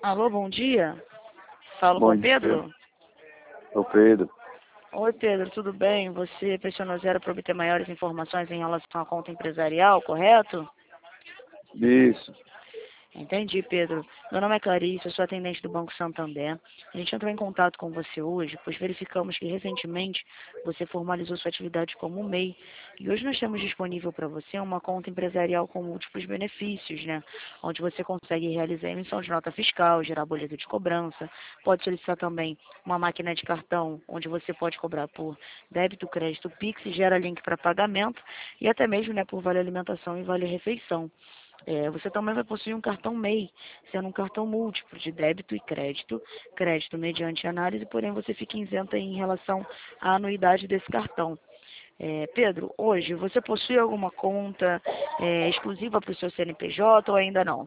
Alô, bom dia. Falo com Bom o dia, Pedro? sou Pedro. Oi, Pedro, tudo bem? Você pressionou zero para obter maiores informações em relação à conta empresarial, correto? Isso. Entendi, Pedro. Meu nome é Clarice, eu sou atendente do Banco Santander. A gente entrou em contato com você hoje, pois verificamos que recentemente você formalizou sua atividade como MEI. E hoje nós temos disponível para você uma conta empresarial com múltiplos benefícios, né? Onde você consegue realizar a emissão de nota fiscal, gerar boleto de cobrança, pode solicitar também uma máquina de cartão, onde você pode cobrar por débito, crédito, Pix, e gera link para pagamento, e até mesmo, né, por vale alimentação e vale refeição. Você também vai possuir um cartão MEI, sendo um cartão múltiplo de débito e crédito, crédito mediante análise, porém você fica isenta em relação à anuidade desse cartão. Pedro, hoje você possui alguma conta exclusiva para o seu CNPJ ou ainda não?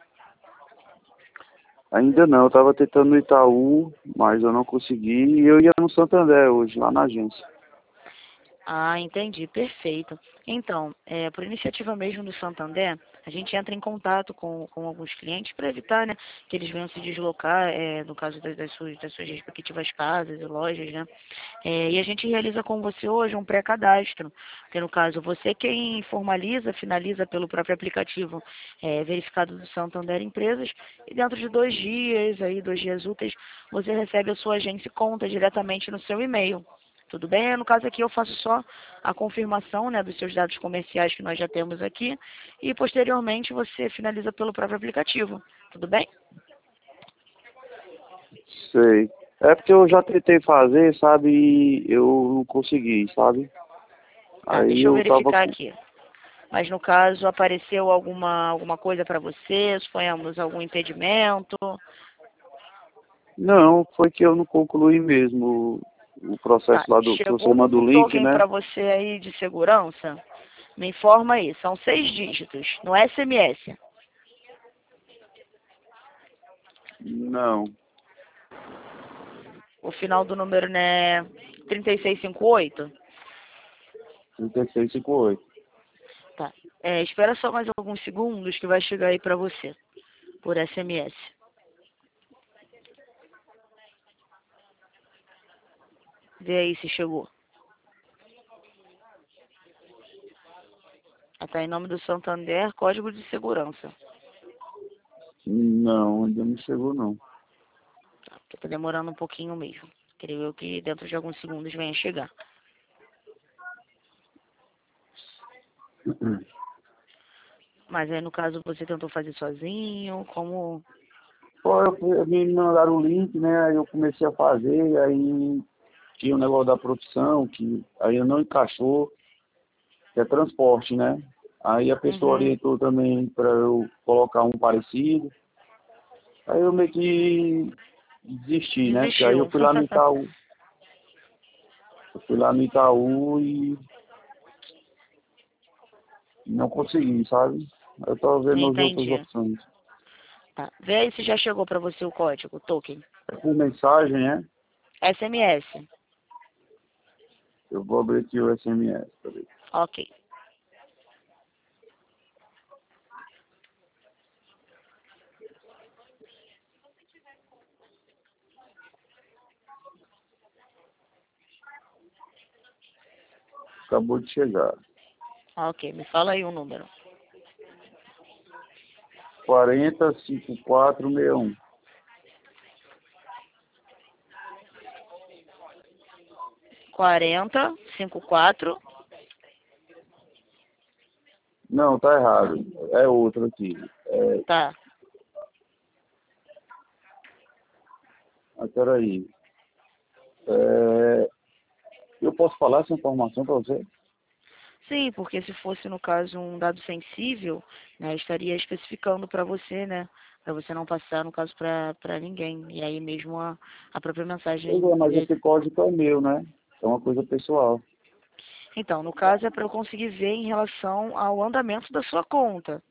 Ainda não, eu estava tentando no Itaú, mas eu não consegui. E eu ia no Santander hoje, lá na agência. Ah, entendi, perfeito. Então, por iniciativa mesmo do Santander, a gente entra em contato com alguns clientes para evitar, né, que eles venham se deslocar, no caso das suas respectivas casas e lojas, né? E a gente realiza com você hoje um pré-cadastro, que no caso você quem formaliza, finaliza pelo próprio aplicativo verificado do Santander Empresas, e dentro de 2 dias, aí 2 dias úteis, você recebe a sua agência e conta diretamente no seu e-mail. Tudo bem? No caso aqui eu faço só a confirmação, né, dos seus dados comerciais que nós já temos aqui e posteriormente você finaliza pelo próprio aplicativo. Tudo bem? Sei. É porque eu já tentei fazer, sabe, e eu não consegui, sabe? Tá, Aí deixa eu eu tava verificar com... aqui. Mas no caso apareceu alguma coisa para você? Suponhamos algum impedimento? Não, foi que eu não concluí mesmo o processo Tá, lá do que você chegou manda um o link, token né? para você aí de segurança? Me informa aí, são 6 dígitos, no SMS. Não, O final do número, né, 3658? 3658. Tá. Espera só mais alguns segundos que vai chegar aí pra você, por SMS. Vê aí se chegou. Tá em nome do Santander, código de segurança. Não, ainda não chegou não. Tá, porque tá demorando um pouquinho mesmo. Creio eu que dentro de alguns segundos venha chegar. Mas aí no caso você tentou fazer sozinho, como... Pô, me mandaram o link, né? Aí eu comecei a fazer, aí tinha o negócio da profissão, que aí não encaixou, que é transporte, né? Aí a pessoa Uhum. orientou também para eu colocar um parecido. Aí eu meio que desisti, né? Porque aí eu Desistiu. fui lá no Itaú. Eu fui lá no Itaú e não consegui, sabe? Eu tô vendo as outras Entendi. opções. Tá. Vê aí se já chegou pra você o código, o token. É por mensagem, né? SMS. Eu vou abrir aqui o SMS. Peraí. Ok. Acabou de chegar. Ok, me fala aí o número. 405461. 4054. Não, tá errado. É outro aqui. Tá. Peraí. É, eu posso falar essa informação para você? Sim, porque se fosse, no caso, um dado sensível, né, estaria especificando para você, né, para você não passar, no caso, para ninguém. E aí mesmo a própria Pois mensagem é, mas dele. esse código é meu, né? É uma coisa pessoal. Então, no caso, é para eu conseguir ver em relação ao andamento da sua conta.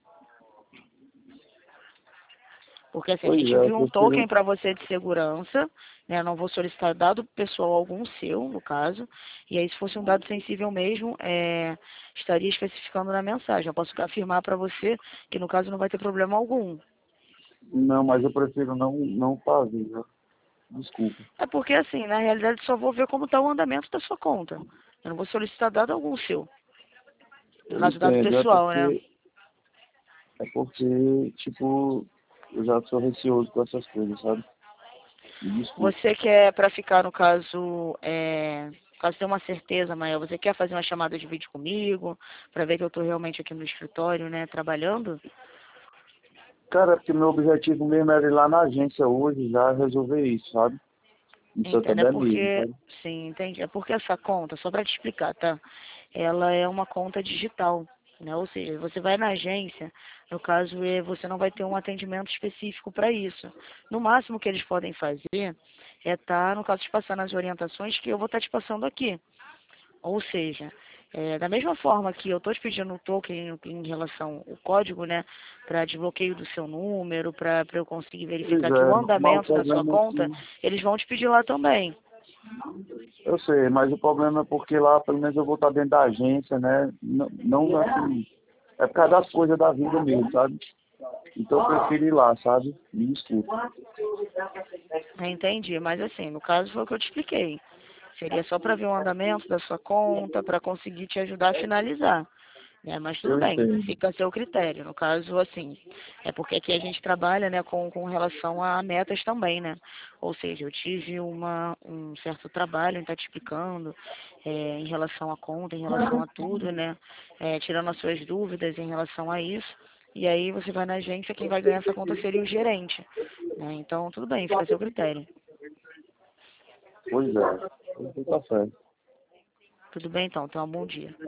Porque assim, a Pois gente é, eu viu um token prefiro. para você de segurança, né? Não vou solicitar dado pessoal algum seu, no caso. E aí, se fosse um dado sensível mesmo, estaria especificando na mensagem. Eu posso afirmar para você que, no caso, não vai ter problema algum. Não, mas eu prefiro não fazer, né? Desculpa. É porque assim, na realidade só vou ver como está o andamento da sua conta. Eu não vou solicitar dado algum seu. No Eu caso, dado entendo, pessoal, né? é porque, tipo, eu já sou receoso com essas coisas, sabe? Me desculpa. Você quer, para ficar no caso, caso ter uma certeza maior, você quer fazer uma chamada de vídeo comigo, para ver que eu estou realmente aqui no escritório, né, trabalhando? Cara, porque meu objetivo mesmo era ir lá na agência hoje já resolver isso, sabe? Em Entende? É Santander mesmo, porque, sabe? sim, entende? É porque essa conta, só para te explicar, tá? Ela é uma conta digital, né? Ou seja, você vai na agência, no caso, você não vai ter um atendimento específico para isso. No máximo que eles podem fazer é estar, no caso, te passando as orientações que eu vou estar te passando aqui. Ou seja, da mesma forma que eu estou te pedindo o token em relação ao código, né, para desbloqueio do seu número, para eu conseguir Pois verificar aqui o é, mas o andamento da sua problema é conta, que... eles vão te pedir lá também. Eu sei, mas o problema é porque lá, pelo menos eu vou estar dentro da agência, né? Não assim... É por causa das coisas da vida mesmo, sabe? Então eu prefiro ir lá, sabe? Me desculpa. Entendi, mas assim, no caso foi o que eu te expliquei. Seria só para ver o andamento da sua conta, para conseguir te ajudar a finalizar. Né? Mas tudo Eu bem, entendo. fica a seu critério. No caso, assim, é porque aqui a gente trabalha, né, com relação a metas também, né? Ou seja, eu tive um certo trabalho em estar te explicando em relação à conta, em relação a tudo, né? Tirando as suas dúvidas em relação a isso. E aí você vai na agência, quem vai ganhar essa conta seria o gerente. Né? Então, tudo bem, fica a seu critério. Pois é. Então tá certo. Tudo bem, então. Então, um bom dia.